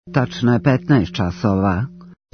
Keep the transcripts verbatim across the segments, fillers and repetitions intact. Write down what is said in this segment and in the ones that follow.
Tačno je petnaest časova.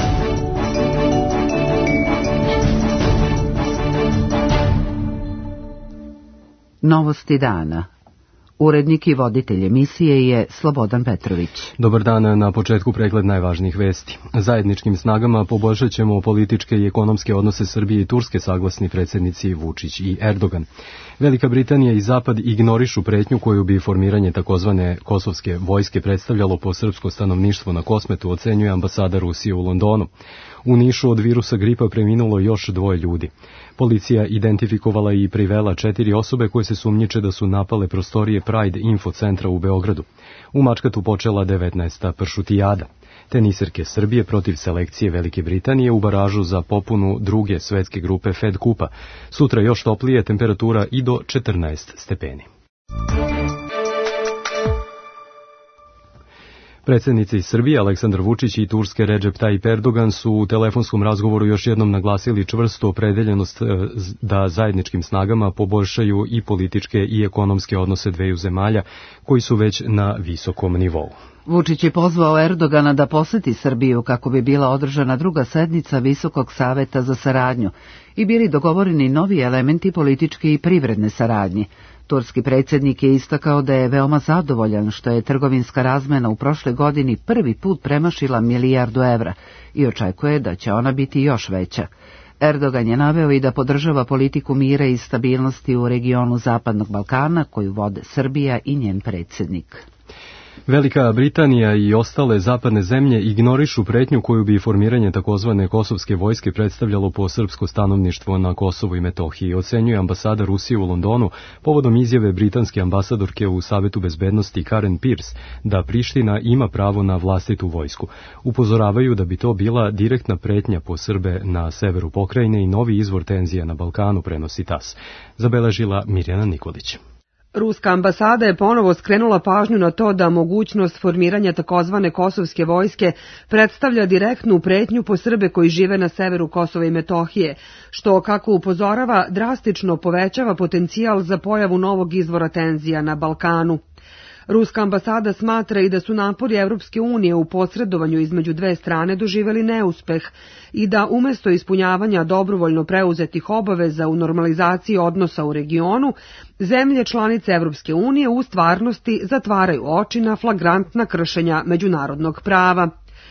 Novosti dana. Urednik i voditelj emisije je Slobodan Petrović. Dobar dan, na početku pregled najvažnijih vesti. Zajedničkim snagama poboljšat ćemo političke i ekonomske odnose Srbije i Turske, saglasni predsjednici Vučić i Erdogan. Velika Britanija i Zapad ignorišu pretnju koju bi formiranje takozvane kosovske vojske predstavljalo po srpsko stanovništvo na Kosmetu, ocenjuje ambasada Rusije u Londonu. U Nišu od virusa gripa preminulo još dvoje ljudi. Policija identifikovala i privela četiri osobe koje se sumnjiče da su napale prostorije Pride Info centra u Beogradu. U Mačkatu počela devetnaesta pršutijada. Teniserke Srbije protiv selekcije Velike Britanije u baražu za popunu druge svetske grupe Fed Kupa. Sutra još toplije, temperatura i do četrnaest stepeni. Predsjednici Srbije Aleksandar Vučić i Turske Recep Tayyip Erdogan su u telefonskom razgovoru još jednom naglasili čvrstu opredeljenost da zajedničkim snagama poboljšaju i političke i ekonomske odnose dveju zemalja koji su već na visokom nivou. Vučić je pozvao Erdogana da poseti Srbiju kako bi bila održana druga sednica Visokog saveta za saradnju i bili dogovoreni novi elementi političke i privredne saradnje. Turski predsjednik je istakao da je veoma zadovoljan što je trgovinska razmena u prošloj godini prvi put premašila milijardu evra i očekuje da će ona biti još veća. Erdogan je naveo i da podržava politiku mira i stabilnosti u regionu Zapadnog Balkana koju vode Srbija i njen predsjednik. Velika Britanija i ostale zapadne zemlje ignorišu pretnju koju bi formiranje takozvane kosovske vojske predstavljalo po srpsko stanovništvo na Kosovu i Metohiji, ocenjuje ambasada Rusije u Londonu povodom izjave britanske ambasadorke u Savetu bezbednosti Karen Pierce da Priština ima pravo na vlastitu vojsku. Upozoravaju da bi to bila direktna pretnja po Srbe na severu pokrajine i novi izvor tenzija na Balkanu, prenosi TAS. Zabeležila Mirjana Nikolić. Ruska ambasada je ponovo skrenula pažnju na to da mogućnost formiranja takozvane kosovske vojske predstavlja direktnu pretnju po Srbe koji žive na severu Kosova i Metohije, što, kako upozorava, drastično povećava potencijal za pojavu novog izvora tenzija na Balkanu. Ruska ambasada smatra i da su napori Evropske unije u posredovanju između dve strane doživjeli neuspeh i da umjesto ispunjavanja dobrovoljno preuzetih obaveza u normalizaciji odnosa u regionu, zemlje članice Evropske unije u stvarnosti zatvaraju oči na flagrantna kršenja međunarodnog prava.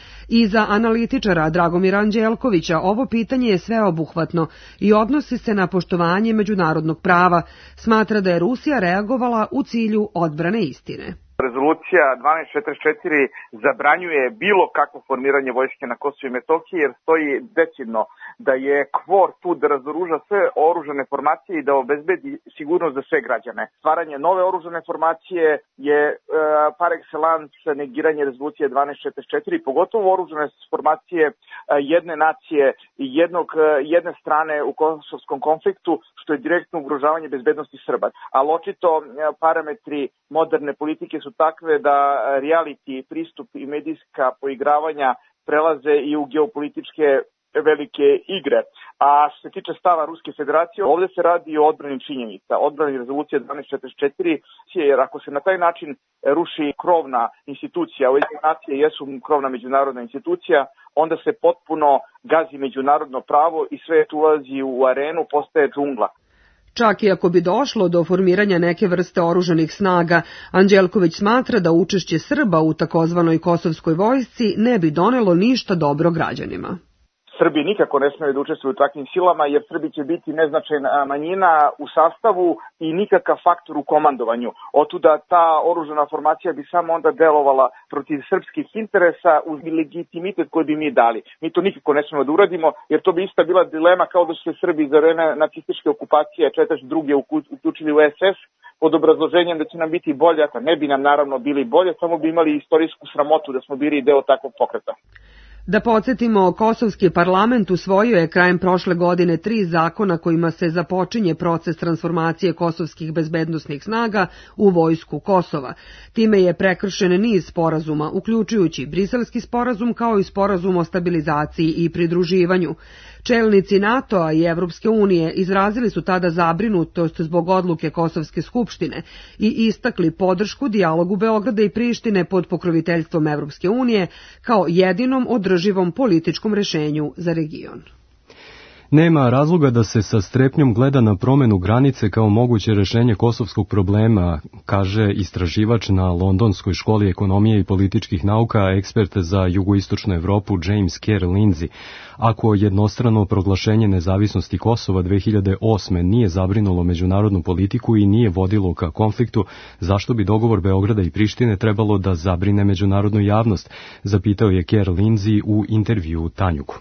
I za analitičara Dragomira Anđelkovića ovo pitanje je sveobuhvatno i odnosi se na poštovanje međunarodnog prava. Smatra da je Rusija reagovala u cilju odbrane istine. Rezolucija dvanaest četrdeset četiri zabranjuje bilo kakvo formiranje vojske na Kosovu i Metohiji jer stoji decidno da je KFOR tu da razoruža sve oružane formacije i da obezbedi sigurnost za sve građane. Stvaranje nove oružane formacije je e, par excellence negiranje rezolucije dvanaest četrdeset četiri, pogotovo oružane formacije e, jedne nacije i jednog, e, jedne strane u kosovskom konfliktu, što je direktno ugrožavanje bezbednosti Srba. Ali očito e, parametri moderne politike su takve da reality pristup i medijska poigravanja prelaze i u geopolitičke velike igre. A što se tiče stava Ruske federacije, ovdje se radi o odbrani činjenica, odbrani rezolucije dvanaest četrdeset četiri, jer ako se na taj način ruši krovna institucija, Ujedinjene nacije jesu krovna međunarodna institucija, onda se potpuno gazi međunarodno pravo i sve tu ulazi u arenu, postaje džungla. Čak i ako bi došlo do formiranja neke vrste oružanih snaga, Anđelković smatra da učešće Srba u takozvanoj kosovskoj vojsci ne bi donelo ništa dobro građanima. Srbi nikako ne smiju da učestvuju u takvim silama jer Srbi će biti neznačajna manjina u sastavu i nikakav faktor u komandovanju. Otuda ta oružana formacija bi samo onda delovala protiv srpskih interesa uz legitimitet koji bi mi dali. Mi to nikako ne smijemo da uradimo jer to bi ista bila dilema kao da su se Srbi za vreme nacističke okupacije četrdeset druge uključili u es es pod obrazloženjem da će nam biti bolje. Ne bi nam naravno bili bolje, samo bi imali istorijsku sramotu da smo bili deo takvog pokreta. Da podsjetimo, kosovski parlament usvojio je krajem prošle godine tri zakona kojima se započinje proces transformacije kosovskih bezbednosnih snaga u vojsku Kosova. Time je prekršen niz sporazuma, uključujući Briselski sporazum kao i sporazum o stabilizaciji i pridruživanju. Čelnici NATO-a i Evropske unije izrazili su tada zabrinutost zbog odluke Kosovske skupštine i istakli podršku dijalogu Beograda i Prištine pod pokroviteljstvom Evropske unije kao jedinom održivom političkom rešenju za region. Nema razloga da se sa strepnjom gleda na promenu granice kao moguće rešenje kosovskog problema, kaže istraživač na Londonskoj školi ekonomije i političkih nauka, ekspert za jugoistočnu Evropu James Kerr Lindsay. Ako jednostrano proglašenje nezavisnosti Kosova dve hiljade osme nije zabrinulo međunarodnu politiku i nije vodilo ka konfliktu, zašto bi dogovor Beograda i Prištine trebalo da zabrine međunarodnu javnost, zapitao je Kerr Lindsay u intervjuu Tanjuku.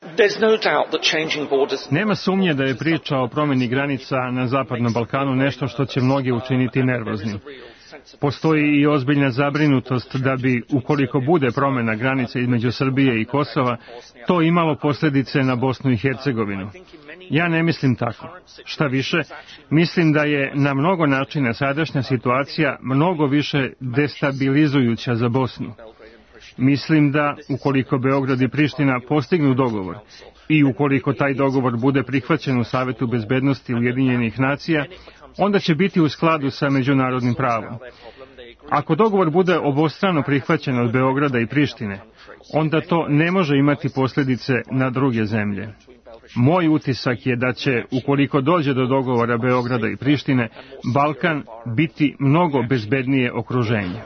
Nema sumnje da je priča o promjeni granica na Zapadnom Balkanu nešto što će mnoge učiniti nervoznim. Postoji i ozbiljna zabrinutost da bi, ukoliko bude promjena granica između Srbije i Kosova, to imalo posljedice na Bosnu i Hercegovinu. Ja ne mislim tako. Šta više, mislim da je na mnogo načina sadašnja situacija mnogo više destabilizujuća za Bosnu. Mislim da, ukoliko Beograd i Priština postignu dogovor i ukoliko taj dogovor bude prihvaćen u Savetu bezbednosti Ujedinjenih nacija, onda će biti u skladu sa međunarodnim pravom. Ako dogovor bude obostrano prihvaćen od Beograda i Prištine, onda to ne može imati posljedice na druge zemlje. Moj utisak je da će, ukoliko dođe do dogovora Beograda i Prištine, Balkan biti mnogo bezbednije okruženje.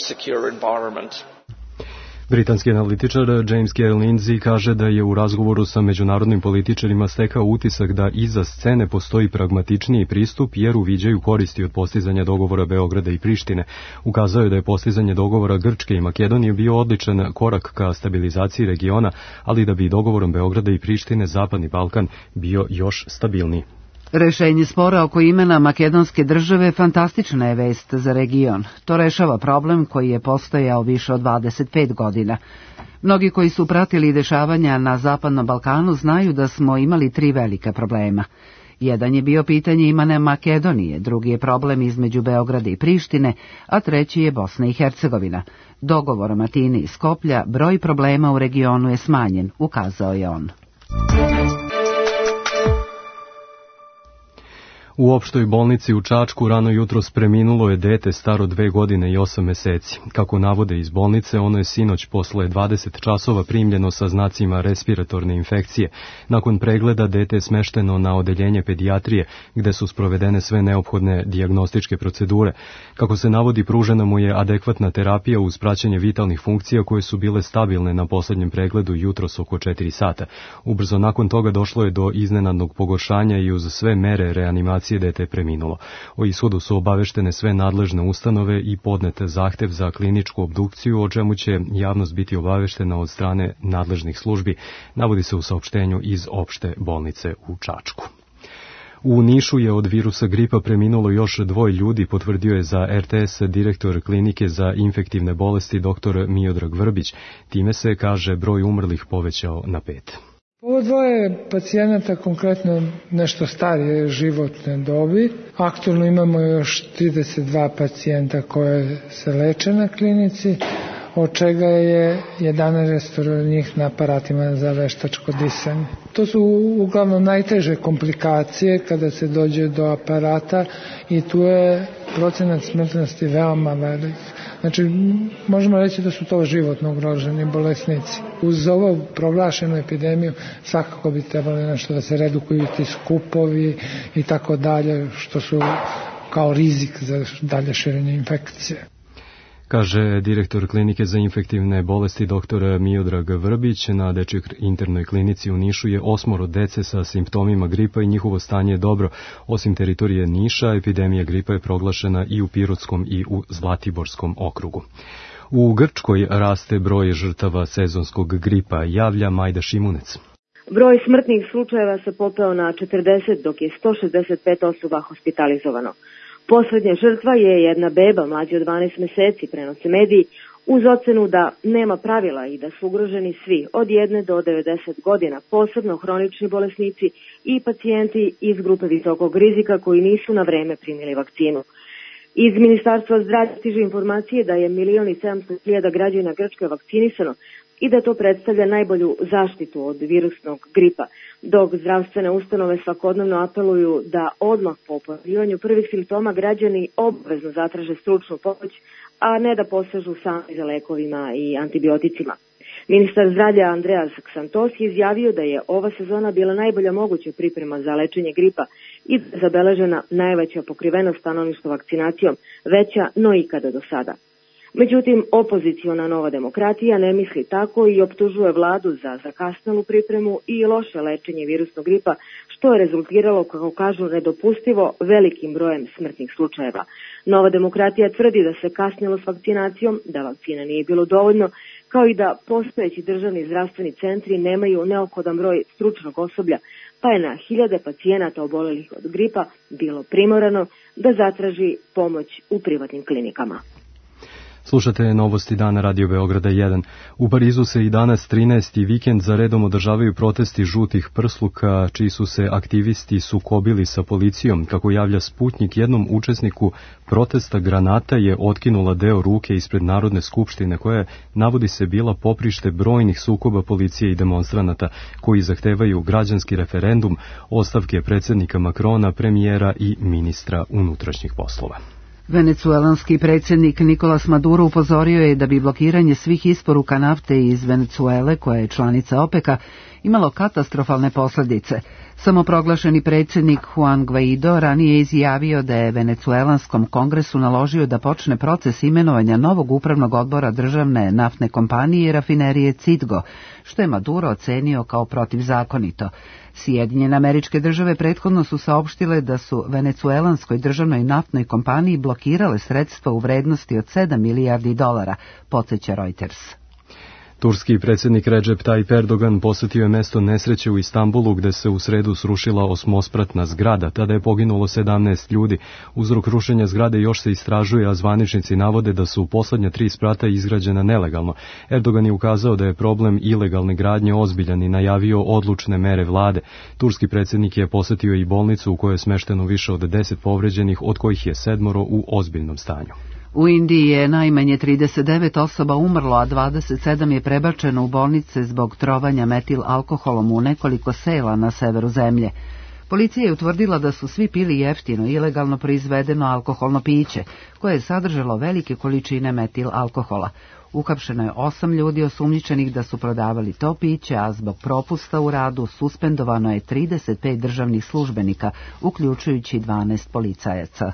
Britanski analitičar James Kerr Lindsay kaže da je u razgovoru sa međunarodnim političarima stekao utisak da iza scene postoji pragmatičniji pristup jer uviđaju koristi od postizanja dogovora Beograda i Prištine. Ukazao je da je postizanje dogovora Grčke i Makedonije bio odličan korak ka stabilizaciji regiona, ali da bi dogovorom Beograda i Prištine Zapadni Balkan bio još stabilniji. Rešenje spora oko imena makedonske države fantastična je vest za region. To rešava problem koji je postojao više od dvadeset pet godina. Mnogi koji su pratili dešavanja na Zapadnom Balkanu znaju da smo imali tri velika problema. Jedan je bio pitanje imena Makedonije, drugi je problem između Beograda i Prištine, a treći je Bosna i Hercegovina. Dogovorom Atine i Skoplja broj problema u regionu je smanjen, ukazao je on. U opštoj bolnici u Čačku rano jutros preminulo je dete staro dve godine i osam meseci. Kako navode iz bolnice, ono je sinoć posle dvadeset časova primljeno sa znacima respiratorne infekcije. Nakon pregleda dete je smešteno na odeljenje pedijatrije, gde su sprovedene sve neophodne dijagnostičke procedure. Kako se navodi, pružena mu je adekvatna terapija uz praćenje vitalnih funkcija koje su bile stabilne na poslednjem pregledu jutros oko četiri sata. Ubrzo nakon toga došlo je do iznenadnog pogoršanja i uz sve mere reanimacije dete je preminulo. O ishodu su obaveštene sve nadležne ustanove i podnete zahtev za kliničku obdukciju, o čemu će javnost biti obaveštena od strane nadležnih službi, navodi se u saopštenju iz opšte bolnice u Čačku. U Nišu je od virusa gripa preminulo još dvoje ljudi, potvrdio je za R T S direktor klinike za infektivne bolesti dr Miodrag Vrbić. Time se, kaže, broj umrlih povećao na pet. Ovo dvoje pacijenata, konkretno nešto starije životne dobi. Aktualno imamo još trideset dva pacijenta koje se leče na klinici, od čega je jedanaest njih na aparatima za veštačko disanje. To su uglavnom najteže komplikacije kada se dođe do aparata i tu je procenat smrtnosti veoma velik. Znači, možemo reći da su to životno ugroženi bolesnici. Uz ovu proglašenu epidemiju svakako bi trebalo nešto da se redukuju ti skupovi i tako dalje, što su kao rizik za dalje širenje infekcije. Kaže direktor klinike za infektivne bolesti dr Miodrag Vrbić. Na dečjoj internoj klinici u Nišu je osmoro dece sa simptomima gripa i njihovo stanje je dobro. Osim teritorije Niša, epidemija gripa je proglašena i u Pirotskom i u Zlatiborskom okrugu. U Grčkoj raste broj žrtava sezonskog gripa, javlja Majda Šimunec. Broj smrtnih slučajeva se popeo na četrdeset, dok je sto šezdeset pet osoba hospitalizovano. Poslednja žrtva je jedna beba mlađa od dvanaest meseci, prenose mediji. uz ocenu da nema pravila i da su ugroženi svi od jedne do devedeset godina, posebno hronični bolesnici i pacijenti iz grupe visokog rizika koji nisu na vreme primili vakcinu. Iz Ministarstva zdravlja stižu informacije da je milion i sedamsto hiljada građana Grčke vakcinisano i da to predstavlja najbolju zaštitu od virusnog gripa, dok zdravstvene ustanove svakodnevno apeluju da odmah po pojavljivanju prvih simptoma građani obavezno zatraže stručnu pomoć, a ne da posežu sami za lekovima i antibioticima. Ministar zdravlja Andreas Xantos je izjavio da je ova sezona bila najbolja moguća priprema za lečenje gripa i zabeležena najveća pokrivenost stanovništva vakcinacijom, veća no ikada do sada. Međutim, opoziciona Nova demokratija ne misli tako i optužuje vladu za zakasnelu pripremu i loše lečenje virusnog gripa, što je rezultiralo, kako kažu, nedopustivo velikim brojem smrtnih slučajeva. Nova demokratija tvrdi da se kasnilo s vakcinacijom, da vakcina nije bilo dovoljno, kao i da postojeći državni zdravstveni centri nemaju neophodan broj stručnog osoblja, pa je na hiljade pacijenata obolelih od gripa bilo primorano da zatraži pomoć u privatnim klinikama. Slušate novosti dana Radio Beograda jedan. U Parizu se i danas trinaesti vikend za redom održavaju protesti žutih prsluka, čiji su se aktivisti sukobili sa policijom. Kako javlja Sputnjik, jednom učesniku protesta granata je otkinula deo ruke ispred Narodne skupštine, koja je, navodi se, bila poprište brojnih sukoba policije i demonstranata, koji zahtevaju građanski referendum, ostavke predsjednika Makrona, premijera i ministra unutrašnjih poslova. Venecuelanski predsjednik Nicolas Maduro upozorio je da bi blokiranje svih isporuka nafte iz Venecuele, koja je članica OPEC-a, imalo katastrofalne posljedice. Samoproglašeni predsjednik Juan Guaido ranije je izjavio da je Venecuelanskom kongresu naložio da počne proces imenovanja novog upravnog odbora državne naftne kompanije i rafinerije Citgo, što je Maduro ocenio kao protivzakonito. Sjedinjene Američke Države prethodno su saopštile da su Venecuelanskoj državnoj naftnoj kompaniji blokirale sredstva u vrednosti od sedam milijardi dolara, podsjeća Reuters. Turski predsjednik Recep Tayyip Erdogan posjetio je mesto nesreće u Istanbulu, gde se u sredu srušila osmospratna zgrada. Tada je poginulo sedamnaest ljudi. Uzrok rušenja zgrade još se istražuje, a zvaničnici navode da su poslednja tri sprata izgrađena nelegalno. Erdogan je ukazao da je problem ilegalne gradnje ozbiljan i najavio odlučne mere vlade. Turski predsjednik je posjetio i bolnicu u kojoj je smešteno više od deset povređenih, od kojih je sedmoro u ozbiljnom stanju. U Indiji je najmanje trideset devet osoba umrlo, a dvadeset sedam je prebačeno u bolnice zbog trovanja metil alkoholom u nekoliko sela na severu zemlje. Policija je utvrdila da su svi pili jeftino, ilegalno proizvedeno alkoholno piće, koje je sadržalo velike količine metil alkohola. Uhapšeno je osam ljudi osumnjičenih da su prodavali to piće, a zbog propusta u radu suspendovano je trideset pet državnih službenika, uključujući dvanaest policajaca.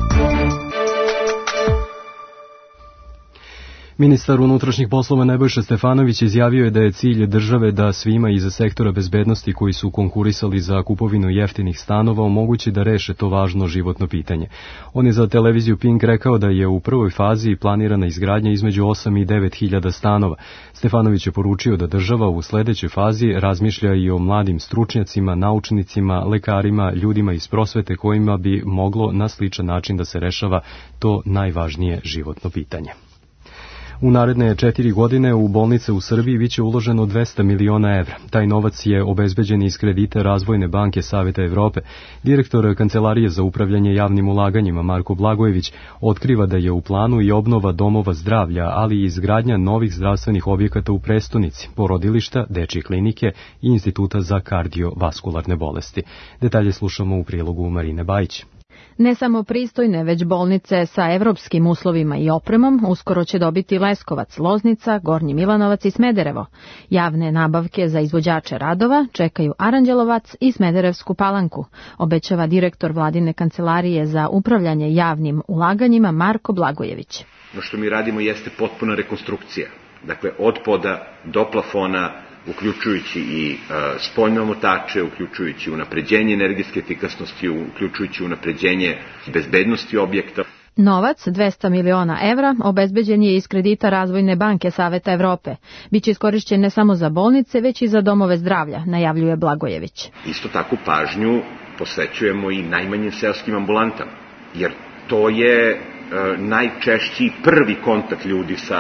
Ministar unutrašnjih poslova Nebojša Stefanović izjavio je da je cilj države da svima iza sektora bezbednosti koji su konkurisali za kupovinu jeftinih stanova omogući da reše to važno životno pitanje. On je za televiziju Pink rekao da je u prvoj fazi planirana izgradnja između osam i devet hiljada stanova. Stefanović je poručio da država u sledećoj fazi razmišlja i o mladim stručnjacima, naučnicima, lekarima, ljudima iz prosvete kojima bi moglo na sličan način da se rešava to najvažnije životno pitanje. U naredne četiri godine u bolnice u Srbiji biće uloženo dvesta miliona evra. Taj novac je obezbeđen iz kredita Razvojne banke Saveta Evrope. Direktor Kancelarije za upravljanje javnim ulaganjima Marko Blagojević otkriva da je u planu i obnova domova zdravlja, ali i izgradnja novih zdravstvenih objekata u prestonici, porodilišta, dečje klinike i Instituta za kardiovaskularne bolesti. Detalje slušamo u prilogu Marine Bajić. Ne samo pristojne, već bolnice sa evropskim uslovima i opremom uskoro će dobiti Leskovac, Loznica, Gornji Milanovac i Smederevo. Javne nabavke za izvođače radova čekaju Aranđelovac i Smederevsku Palanku, obećava direktor Vladine kancelarije za upravljanje javnim ulaganjima Marko Blagojević. Ono što mi radimo jeste potpuna rekonstrukcija, dakle od poda do plafona, uključujući i uh, spoljne omotače, uključujući unapređenje energetske efikasnosti, uključujući unapređenje bezbednosti objekta. Novac, dvesta miliona evra, obezbeđen je iz kredita Razvojne banke Saveta Evrope. Biće iskorišćen ne samo za bolnice, već i za domove zdravlja, najavljuje Blagojević. Isto tako pažnju posvećujemo i najmanjim seoskim ambulantama, jer to je uh, najčešći prvi kontakt ljudi sa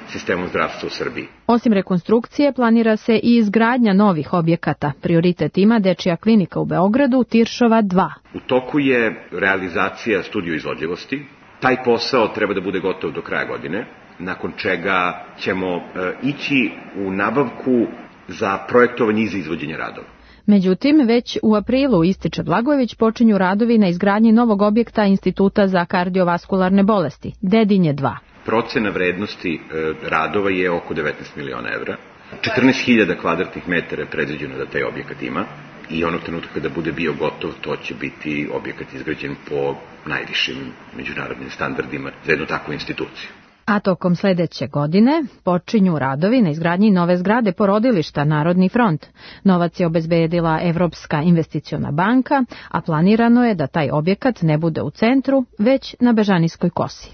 sistemom zdravstva u Srbiji. Osim rekonstrukcije, planira se i izgradnja novih objekata. Prioritet ima Dečija klinika u Beogradu, Tiršova dva. U toku je realizacija studiju izvodljivosti. Taj posao treba da bude gotov do kraja godine, nakon čega ćemo e, ići u nabavku za projektovanje i za izvođenje radova. Međutim, već u aprilu, ističe Blagojević, počinju radovi na izgradnji novog objekta Instituta za kardiovaskularne bolesti, Dedinje dva. Procena vrednosti e, radova je oko devetnaest miliona evra. četrnaest hiljada kvadratnih metara je predviđeno da taj objekat ima i onog trenutka kada bude bio gotov, to će biti objekat izgrađen po najvišim međunarodnim standardima za jednu takvu instituciju. A tokom sledeće godine počinju radovi na izgradnji nove zgrade porodilišta Narodni front. Novac je obezbedila Evropska investiciona banka, a planirano je da taj objekat ne bude u centru, već na Bežanijskoj kosi.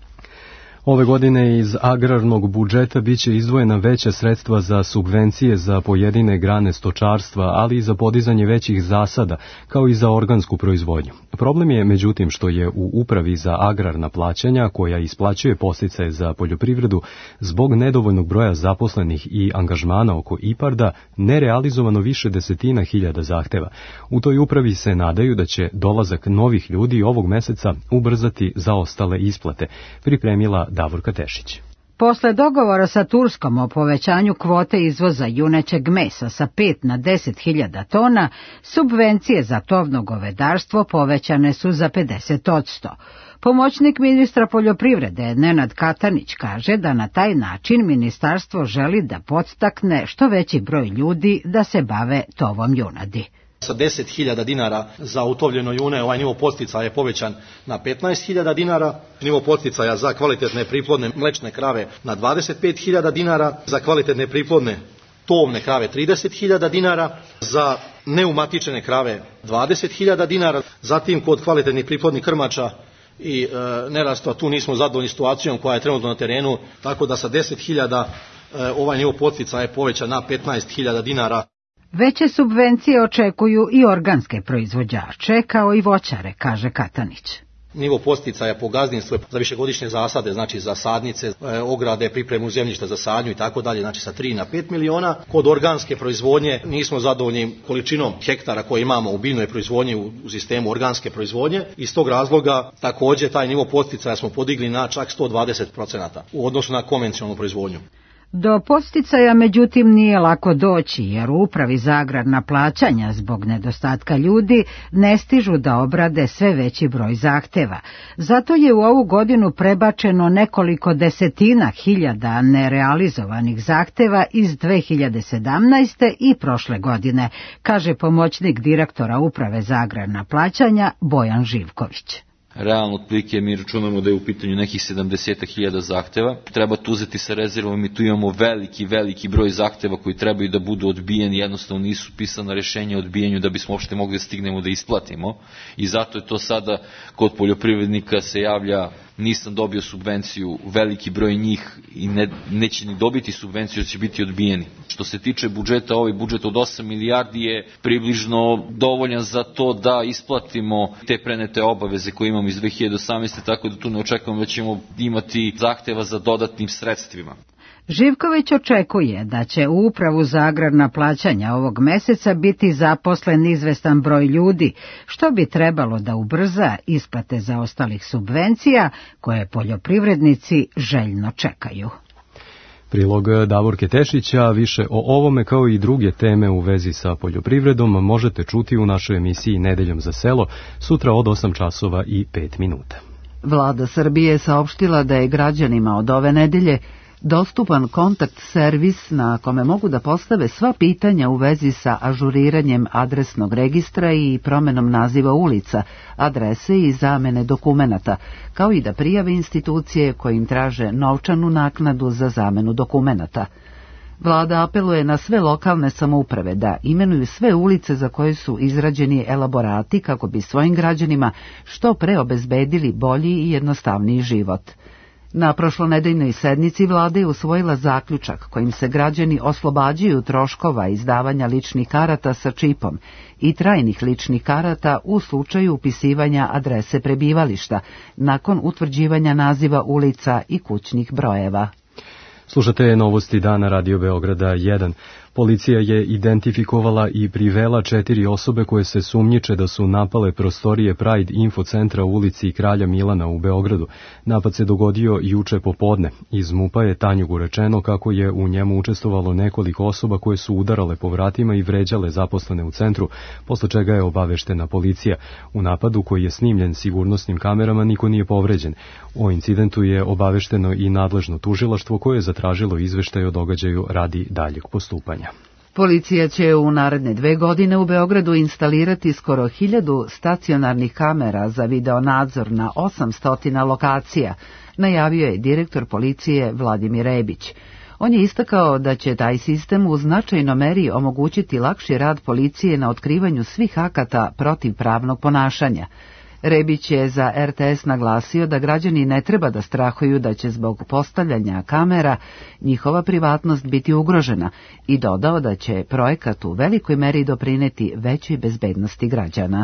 Ove godine iz agrarnog budžeta biće izdvojena veća sredstva za subvencije za pojedine grane stočarstva, ali i za podizanje većih zasada, kao i za organsku proizvodnju. Problem je, međutim, što je u Upravi za agrarna plaćanja, koja isplaćuje podsticaje za poljoprivredu, zbog nedovoljnog broja zaposlenih i angažmana oko IPARD-a, nerealizovano više desetina hiljada zahteva. U toj upravi se nadaju da će dolazak novih ljudi ovog meseca ubrzati zaostale isplate, pripremila Davorka Tešić. Posle dogovora sa Turskom o povećanju kvote izvoza junećeg mesa sa pet na deset hiljada tona, subvencije za tovno govedarstvo povećane su za pedeset odsto. Pomoćnik ministra poljoprivrede Nenad Katanić kaže da na taj način ministarstvo želi da podstakne što veći broj ljudi da se bave tovom junadi. Sa deset hiljada dinara za utovljeno june ovaj nivo podsticaja je povećan na petnaest hiljada dinara, nivo podsticaja za kvalitetne priplodne mlečne krave na dvadeset pet hiljada dinara, za kvalitetne priplodne tovne krave trideset hiljada dinara, za neumatičene krave dvadeset hiljada dinara, zatim kod kvalitetnih priplodnih krmača i e, nerastva tu nismo zadovoljni situacijom koja je trenutno na terenu, tako da sa deset hiljada e, ovaj nivo podsticaja je povećan na petnaest hiljada dinara. Veće subvencije očekuju i organske proizvođače, kao i voćare, kaže Katanić. Nivo podsticaja po gazdinstvu je za višegodišnje zasade, znači za sadnice, ograde, pripremu zemljišta za sadnju i tako dalje, znači sa tri na pet miliona. Kod organske proizvodnje nismo zadovoljni količinom hektara koje imamo u biljnoj proizvodnji u, u sistemu organske proizvodnje. Iz tog razloga također taj nivo podsticaja smo podigli na čak sto dvadeset procenata u odnosu na konvencionalnu proizvodnju. Do podsticaja međutim nije lako doći, jer u Upravi za agrarna plaćanja zbog nedostatka ljudi ne stižu da obrade sve veći broj zahteva. Zato je u ovu godinu prebačeno nekoliko desetina hiljada nerealizovanih zahteva iz dve hiljade sedamnaeste. i prošle godine, kaže pomoćnik direktora Uprave za agrarna plaćanja Bojan Živković. Realno, otprilike mi računamo da je u pitanju nekih sedamdeset hiljada zahteva. Treba tu uzeti sa rezervom i tu imamo veliki, veliki broj zahteva koji trebaju da budu odbijeni, jednostavno nisu pisana rešenja o odbijenju da bismo uopšte mogli da stignemo da isplatimo. I zato je to sada kod poljoprivrednika se javlja, nisam dobio subvenciju, veliki broj njih i ne, neće ni dobiti subvenciju, će biti odbijeni. Što se tiče budžeta, ovaj budžet od osam milijardi je približno dovoljan za to da isplatimo te prenete obaveze koje imamo iz dve hiljade osamnaeste. tako da tu ne očekujemo da ćemo imati zahteva za dodatnim sredstvima. Živković očekuje da će u Upravu za agrarna plaćanja ovog meseca biti zaposlen izvestan broj ljudi, što bi trebalo da ubrza isplate zaostalih subvencija koje poljoprivrednici željno čekaju. Prilog Davorke Tešića, više o ovome kao i druge teme u vezi sa poljoprivredom možete čuti u našoj emisiji Nedeljom za selo, sutra od osam časova i pet minuta. Vlada Srbije je saopštila da je građanima od ove nedelje dostupan kontakt servis na kome mogu da postave sva pitanja u vezi sa ažuriranjem adresnog registra i promenom naziva ulica, adrese i zamene dokumenata, kao i da prijave institucije koje im traže novčanu naknadu za zamenu dokumenata. Vlada apeluje na sve lokalne samouprave da imenuju sve ulice za koje su izrađeni elaborati kako bi svojim građanima što pre obezbedili bolji i jednostavniji život. Na prošlonedeljnoj sednici vlada je usvojila zaključak kojim se građani oslobađaju troškova izdavanja ličnih karata sa čipom i trajnih ličnih karata u slučaju upisivanja adrese prebivališta nakon utvrđivanja naziva ulica i kućnih brojeva. Slušate novosti dana Radio Beograda jedan. Policija je identifikovala i privela četiri osobe koje se sumnjiče da su napale prostorije Pride Info centra u ulici Kralja Milana u Beogradu. Napad se dogodio juče popodne. Iz MUP-a je Tanjugu rečeno kako je u njemu učestvovalo nekoliko osoba koje su udarale po vratima i vređale zaposlene u centru, posle čega je obaveštena policija. U napadu, koji je snimljen sigurnosnim kamerama, niko nije povređen. O incidentu je obavešteno i nadležno tužilaštvo koje je zatražilo izveštaj o događaju radi daljeg postupanja. Policija će u naredne dve godine u Beogradu instalirati skoro hiljadu stacionarnih kamera za videonadzor na osamsto lokacija, najavio je direktor policije Vladimir Rebić. On je istakao da će taj sistem u značajnoj meri omogućiti lakši rad policije na otkrivanju svih akata protivpravnog ponašanja. Rebić je za R T S naglasio da građani ne treba da strahuju da će zbog postavljanja kamera njihova privatnost biti ugrožena i dodao da će projekat u velikoj meri doprineti većoj bezbednosti građana.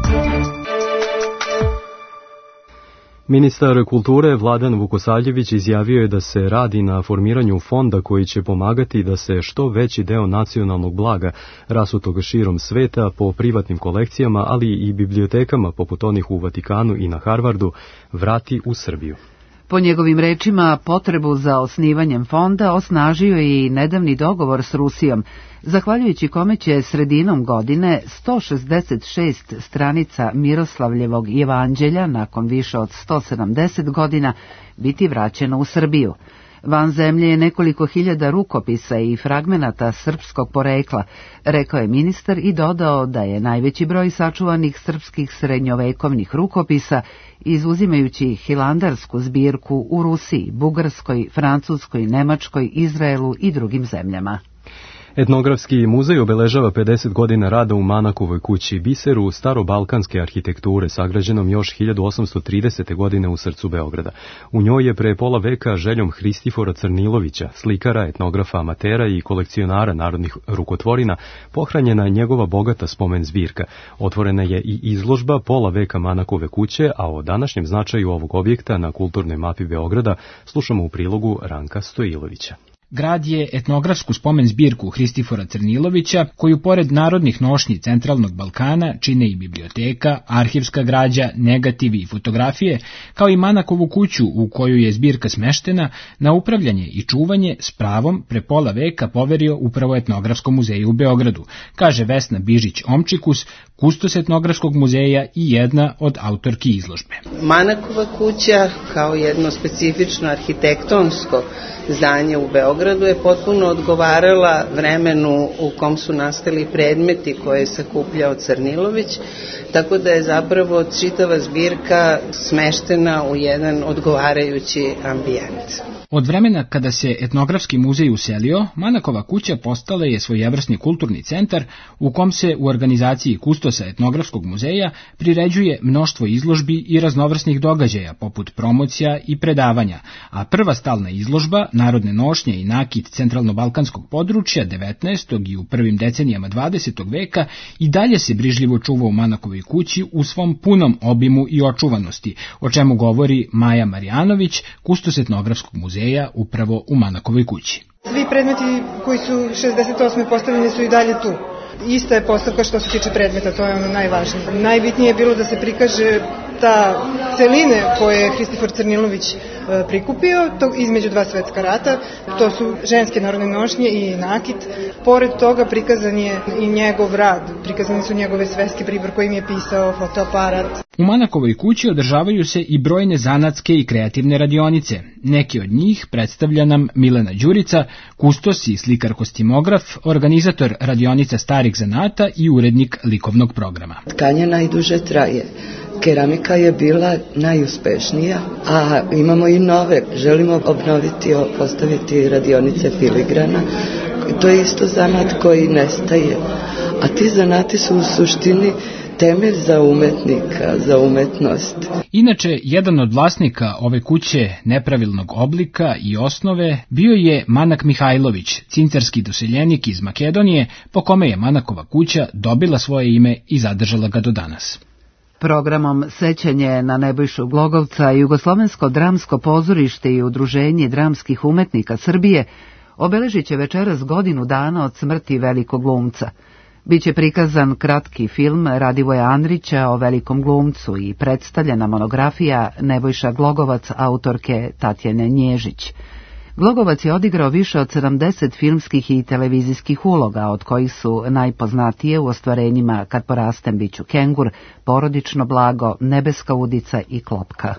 Ministar kulture Vladan Vukosavljević izjavio je da se radi na formiranju fonda koji će pomagati da se što veći deo nacionalnog blaga rasutog širom sveta po privatnim kolekcijama, ali i bibliotekama poput onih u Vatikanu i na Harvardu, vrati u Srbiju. Po njegovim rečima, potrebu za osnivanjem fonda osnažio je i nedavni dogovor s Rusijom, zahvaljujući kome će sredinom godine sto šezdeset šest stranica Miroslavljevog evanđelja nakon više od sto sedamdeset godina biti vraćeno u Srbiju. Van zemlje je nekoliko hiljada rukopisa i fragmenata srpskog porekla, rekao je ministar i dodao da je najveći broj sačuvanih srpskih srednjovekovnih rukopisa, izuzimajući hilandarsku zbirku, u Rusiji, Bugarskoj, Francuskoj, Nemačkoj, Izraelu i drugim zemljama. Etnografski muzej obeležava pedeset godina rada u Manakovoj kući, biseru starobalkanske arhitekture, sagrađenom još hiljadu osamsto tridesete. godine u srcu Beograda. U njoj je pre pola veka željom Hristifora Crnilovića, slikara, etnografa, amatera i kolekcionara narodnih rukotvorina, pohranjena njegova bogata spomen zbirka. Otvorena je i izložba pola veka Manakove kuće, a o današnjem značaju ovog objekta na kulturnoj mapi Beograda slušamo u prilogu Ranka Stojilovića. Grad je etnografsku spomen zbirku Hristifora Crnilovića, koju pored narodnih nošnji centralnog Balkana čine i biblioteka, arhivska građa, negativi i fotografije, kao i Manakovu kuću u koju je zbirka smeštena, na upravljanje i čuvanje s pravom pre pola veka poverio upravo Etnografskom muzeju u Beogradu, kaže Vesna Bižić-Omčikus, kustos Etnografskog muzeja i jedna od autorki izložbe. Manakova kuća kao jedno specifično arhitektonsko zdanje u Beogradu je potpuno odgovarala vremenu u kom su nastali predmeti koje je sakupljao Crnilović, tako da je zapravo čitava zbirka smeštena u jedan odgovarajući ambijent. Od vremena kada se Etnografski muzej uselio, Manakova kuća postala je svojevrsni kulturni centar u kom se u organizaciji kustosa Etnografskog muzeja priređuje mnoštvo izložbi i raznovrsnih događaja poput promocija i predavanja, a prva stalna izložba, narodne nošnje i nakit centralno-balkanskog područja devetnaestog i u prvim decenijama dvadesetog veka i dalje se brižljivo čuva u Manakovoj kući u svom punom obimu i očuvanosti, o čemu govori Maja Marjanović, kustos Etnografskog muzeja upravo u Manakovoj kući. Svi predmeti koji su šezdeset osme postavljeni su i dalje tu. Ista je postavka što se tiče predmeta, to je ono najvažnije. Najbitnije je bilo da se prikaže ta celine koje je Hristifor Crnilović prikupio to između dva svetska rata. To su ženske narodne nošnje i nakit. Pored toga prikazan je i njegov rad, prikazani su njegove sveske, pribor kojim je pisao, fotoaparat. U Manakovoj kući održavaju se i brojne zanatske i kreativne radionice. Neki od njih predstavlja nam Milena Đurica, kustos i slikar-kostimograf, organizator radionica starih zanata i urednik likovnog programa. Tkanje najduže traje. Keramika je bila najuspešnija, a imamo i nove. Želimo obnoviti, postaviti radionice filigrana. To je isto zanat koji nestaje. A ti zanati su u suštini temelj za umetnika, za umetnost. Inače, jedan od vlasnika ove kuće nepravilnog oblika i osnove bio je Manak Mihajlović, cincarski doseljenik iz Makedonije, po kome je Manakova kuća dobila svoje ime i zadržala ga do danas. Programom Sećanje na Nebojšu Glogovca Jugoslovensko dramsko pozorište i Udruženje dramskih umetnika Srbije obeležit će večeras godinu dana od smrti velikog glumca. Biće prikazan kratki film Radivoja Andrića o velikom glumcu i predstavljena monografija Nebojša Glogovac autorke Tatjane Nježić. Glogovac je odigrao više od sedamdeset filmskih i televizijskih uloga, od kojih su najpoznatije u ostvarenjima Kad porastem biću kengur, Porodično blago, Nebeska udica i Klopka.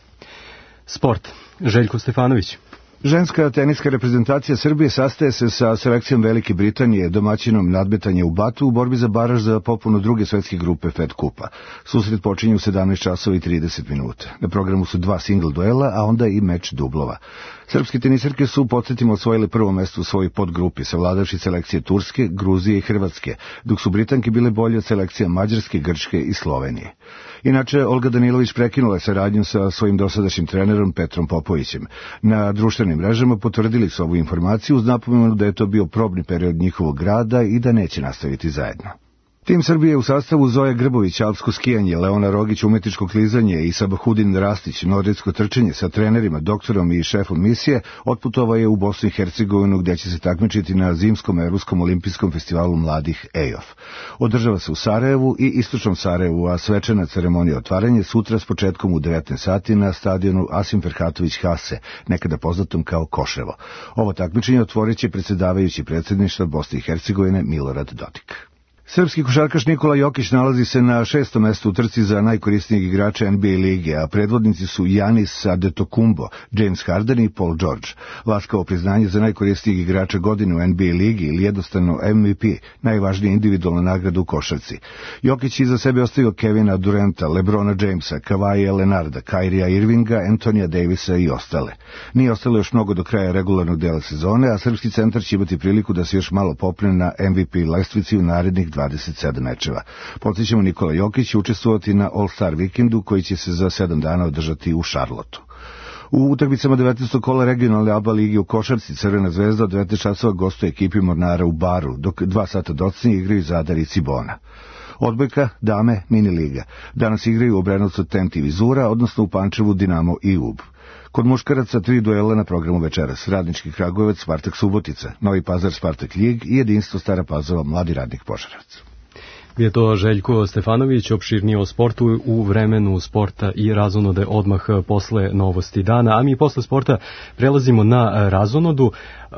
Sport. Željko Stefanović. Ženska teniska reprezentacija Srbije sastaje se sa selekcijom Velike Britanije domaćinom nadmetanja u Batu u borbi za baraž za popunu druge svetske grupe Fed Kupa. Susret počinje u sedamnaest časova i trideset minuta. Na programu su dva single duela, a onda i meč dublova. Srpske tenisarke su, podsjetimo, osvojile prvo mesto u svojoj podgrupi, savladavši selekcije Turske, Gruzije i Hrvatske, dok su Britanke bile bolje od selekcija Mađarske, Grčke i Slovenije. Inače, Olga Danilović prekinula je saradnju sa svojim dosadašnjim trenerom Petrom Popovićem. Na društvenim mrežama potvrdili su ovu informaciju uz napomenu da je to bio probni period njihovog rada i da neće nastaviti zajedno. Tim Srbije u sastavu Zoja Grbović, alpsko skijanje, Leona Rogić, umetničko klizanje i Sabahudin Rastić, nordijsko trčanje sa trenerima, doktorom i šefom misije, otputovao je u Bosnu i Hercegovinu gdje će se takmičiti na zimskom Evropskom olimpijskom festivalu mladih E O F. Održava se u Sarajevu i istočnom Sarajevu, a svečana ceremonija otvaranja sutra s početkom u devetnaest sati na stadionu Asim Ferhatović Hase, nekada poznatom kao Koševo. Ovo takmičenje otvorit će predsjedavajući predsjedništva Bosne i Hercegovine Milorad Dodik. Srpski košarkaš Nikola Jokić nalazi se na šestom mestu u trci za najkorisnijeg igrača N B A lige, a predvodnici su Giannis Antetokounmpo, James Harden i Paul George. Laskavo priznanje za najkorisnijeg igrača godine u N B A ligi ili jednostavno M V P, najvažnija individualna nagrada u košarci. Jokić iza sebe ostavio Kevina Duranta, LeBrona Jamesa, Kavaija Leonarda, Kyrija Irvinga, Antonija Davisa i ostale. Nije ostalo još mnogo do kraja regularnog dela sezone, a srpski centar će imati priliku da se još malo popne na M V P lestvici u narednih dvadeset sedam mečeva. Podsjećamo, Nikola Jokić će učestvovati na All-Star vikendu koji će se za sedam dana održati u Šarlotu. U utakmicama devetnaestog kola regionalne A B A ligi u košarci Crvena zvezda od devetnaest časova gostuje ekipi Mornara u Baru, dok dva sata docnije igraju Zadar i Cibona. Odbojka, dame, mini liga. Danas igraju u Obrenovcu Tent i Vizura, odnosno u Pančevu Dinamo i U B. Kod muškaraca tri duela na programu večeras. Radnički Kragujevac, Spartak Subotica, Novi Pazar, Spartak Ljig i Jedinstvo Stara Pazova, Mladi Radnik Požarevac. Je to Željko Stefanović, opširnije o sportu u vremenu sporta i razonode odmah posle novosti dana, a mi posle sporta prelazimo na razonodu e,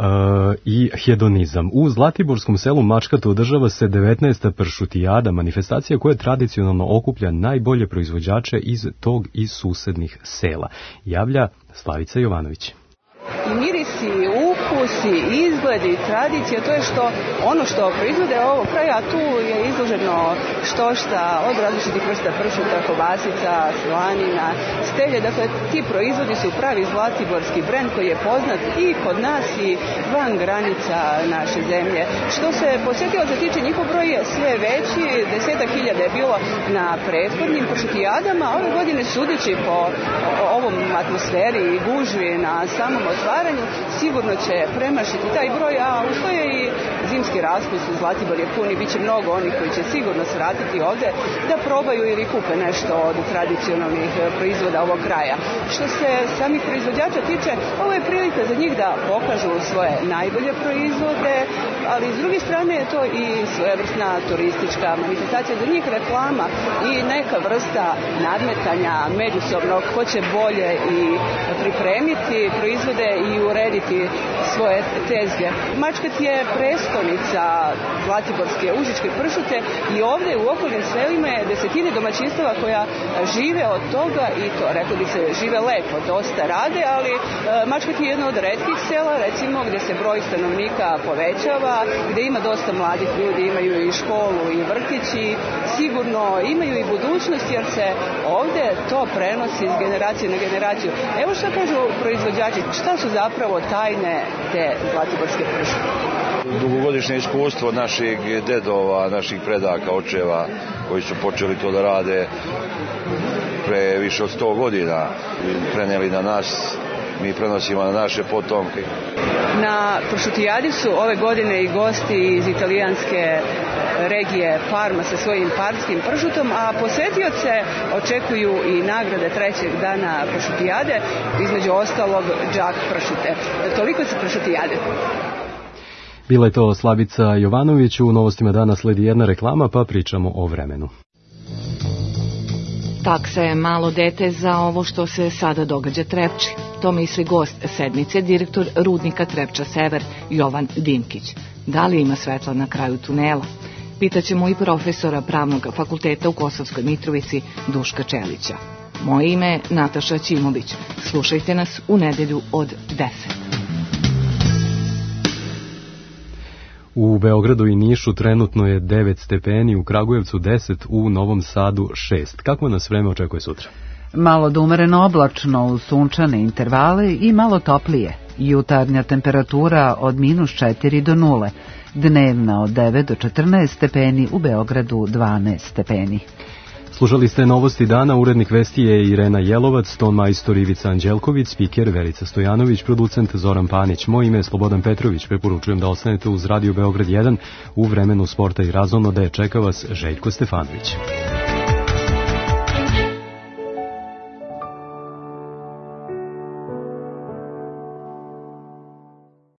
i hedonizam. U Zlatiborskom selu Mačkata održava se devetnaesta pršutijada, manifestacija koja tradicionalno okuplja najbolje proizvođače iz tog i susednih sela. Javlja Slavica Jovanović. I mirisi, ukusi, izgledi, tradicija, to je što ono što proizvode ovog kraja, a tu je izloženo štošta od različitih vrsta pršuta, kobasica, slanina, stelje. Dakle, ti proizvodi su pravi zlatiborski brend koji je poznat i kod nas i van granica naše zemlje. Što se posjetioca tiče, njihov broj je sve veći, desetak hiljada je bilo na prethodnim pršutijadama. Ove godine, sudeći po ovom atmosferi i gužvi na samom otvaranju, sigurno će premašiti taj broj, a uz to je i zimski raspust u Zlatibor je pun i bit će mnogo onih koji će sigurno se vratiti ovde da probaju ili kupe nešto od tradicionalnih proizvoda ovog kraja. Što se samih proizvođača tiče, ovo je prilika za njih da pokažu svoje najbolje proizvode, ali s druge strane je to i svojevrsna turistička manifestacija za njih, reklama i neka vrsta nadmetanja međusobno ko će bolje i pripremiti proizvode i urediti svoje tezge. Mačkat je prestonica zlatiborske užičke pršute i ovdje u okolnim selima je desetine domaćinstava koja žive od toga i to, rekao bi se, žive lepo, dosta rade, ali Mačkat je jedno od retkih sela, recimo, gdje se broj stanovnika povećava, gdje ima dosta mladih ljudi, imaju i školu i vrtići, sigurno imaju i budućnost jer se ovdje to prenosi iz generacije na generaciju. Evo što kažu proizvođači, šta su zapravo tajne te zlatiborske pršute? Dugogodišnje iskustvo naših dedova, naših predaka, očeva koji su počeli to da rade pre više od sto godina, prenijeli na nas, mi prenosimo na naše potomke. Na pršutijadi su ove godine i gosti iz italijanske regije Parma sa svojim parskim pršutom, a posetioce očekuju i nagrade trećeg dana pršutijade, između ostalog džak pršute. Toliko se pršutijade. Bila je to Slavica Jovanović, u novostima dana sledi jedna reklama, pa pričamo o vremenu. Taksa je malo dete za ovo što se sada događa Trepči. To misli gost sedmice, direktor rudnika Trepča Sever, Jovan Dinkić. Da li ima svetla na kraju tunela? Pitaćemo i profesora Pravnog fakulteta u Kosovskoj Mitrovici, Duška Čelića. Moje ime je Nataša Ćimović. Slušajte nas u nedelju od deset. U Beogradu i Nišu trenutno je devet stepeni, u Kragujevcu deset, u Novom Sadu šest. Kako nas vreme očekuje sutra? Malo da umereno oblačno uz sunčane intervale i malo toplije. Jutarnja temperatura od minus četiri do nule. Dnevna od devet do četrnaest stepeni, u Beogradu dvanaest stepeni. Slušali ste novosti dana, urednik vesti je Irena Jelovac, ton majstor Ivica Anđelković, spiker Verica Stojanović, producent Zoran Panić. Moje ime je Slobodan Petrović, preporučujem da ostanete uz Radio Beograd jedan u vremenu sporta i razonode. Čeka vas Željko Stefanović.